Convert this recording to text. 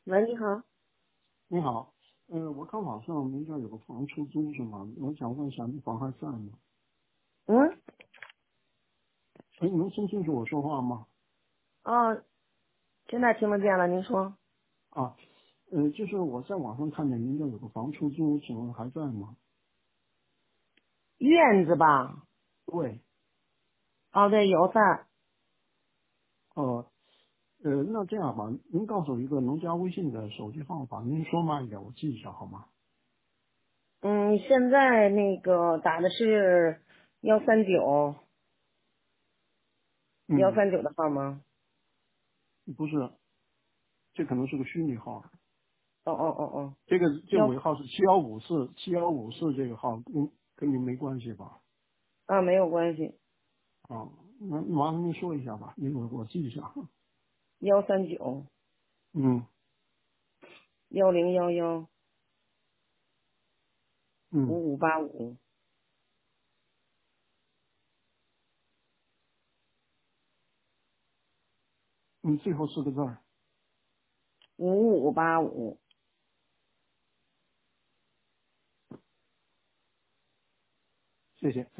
喂，你好。 你好，我看网上您这儿有个房出租是吗？我想问一下，那房还在吗？ 嗯。 哎，能听清楚我说话吗？ 哦，现在听得见了，您说。 啊，就是我在网上看见您这儿有个房出租，请问还在吗？ 院子吧？ 对， 哦，对，有在。 呃，那这样吧，您告诉我一个能加微信的手机号码，您说慢一点，我记一下好吗？ 嗯，现在那个打的是139幺嗯， 三九的号吗？ 不是，这可能是个虚拟号， 哦哦哦哦。 这幺尾号是7154这个号跟您没关系吧？ 啊，没有关系。 啊，那麻烦您说一下吧，因为我记一下。 139 嗯 1011 嗯。 5585 最后四个字儿， 5585。 谢谢。